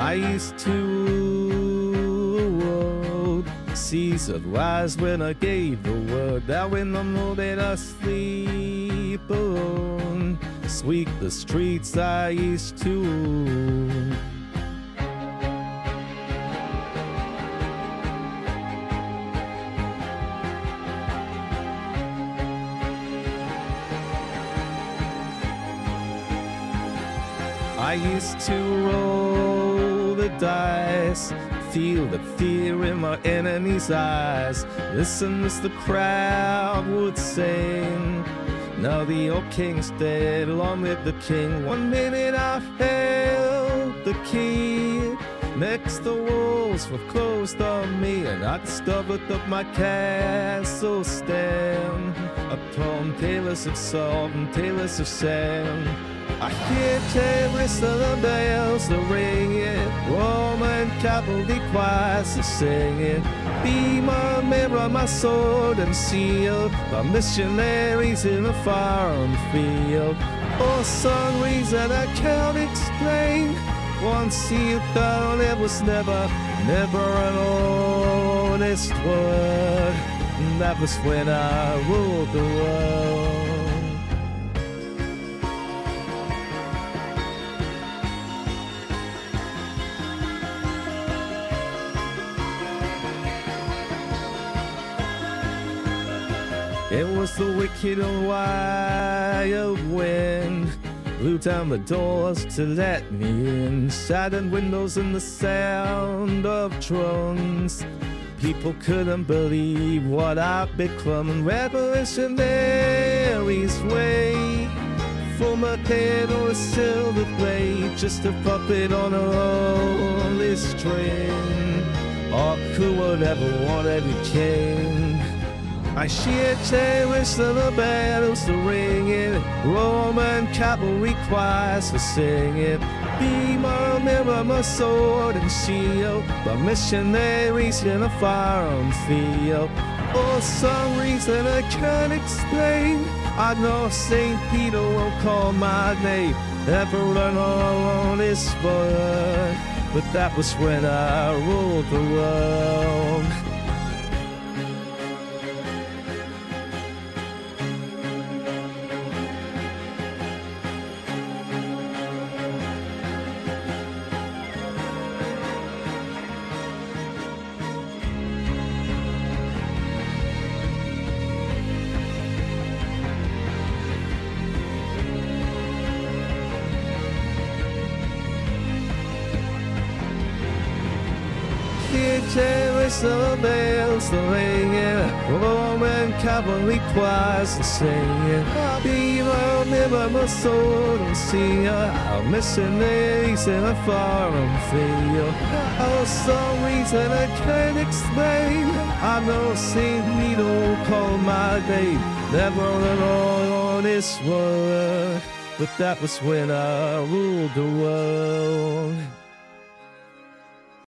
I used to roll seas that rise when I gave the word. That when I'm loaded asleep alone, sweep the streets I used to. I used to roll the dice, feel the fear in my enemy's eyes, listen as the crowd would sing. Now the old king's dead, long live the king. 1 minute I held the key, next the walls were closed on me, and I discovered that my castle stand upon pillars of salt and pillars of sand. I hear terrorists of the bells are ringing, Roman cavalry choirs are singing. Be my mirror, my sword and shield, my missionaries in a foreign field. For some reason I can't explain, once you thought it was never an honest word. That was when I ruled the world. It was the wicked and wild wind, blew down the doors to let me in, shattered windows and the sound of drums. People couldn't believe what I'd become. Revolutionaries wait for my head or a silver blade, just a puppet on a lonely string. Oh, who would ever want to be king? I sheer cherish of the bells are ringing, Roman cavalry choirs are singing. Be my mirror, my sword and shield, my missionaries in a foreign field. For some reason I can't explain, I know St. Peter won't call my name, ever learn on this word. But that was when I ruled the world. Hear terrorists of the bells are ringing, Roman cavalry choirs are singing. Be my mirror, my sword and shield, our missionaries in a foreign field. For some reason I can't explain, I know St. Peter won't call my name, never an honest word. But that was when I ruled the world.